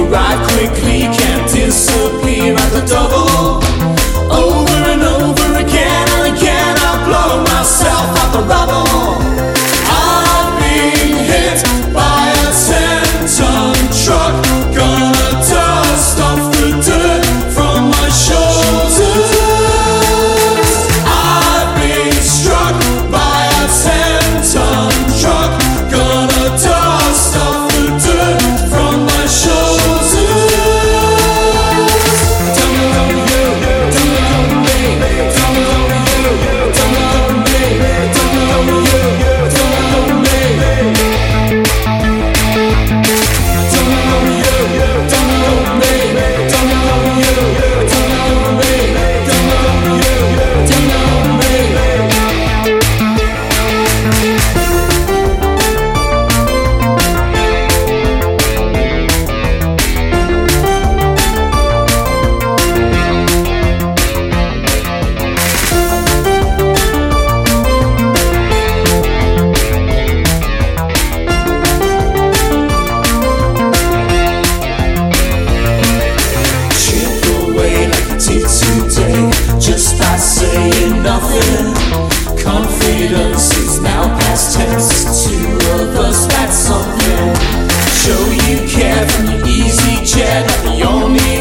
arrive quickly, can't disappear at the double. Over and over again and again, I blow myself out the rubble. I've been hit by a 10-ton truck, gonna dust off the dirt from my shoulders. I've been struck by a 10-ton truck, gonna dust off the dirt from my shoulders. Don't know you, don't know me, don't know you, don't know me, don't know you, don't know me. Don't know you, don't know me, don't know you, don't know me, don't know you, don't know me. Chip away like I did today, just by saying nothing. Confidence is now past tense. Two of us, that's something. Show you care from the easy chair, not the only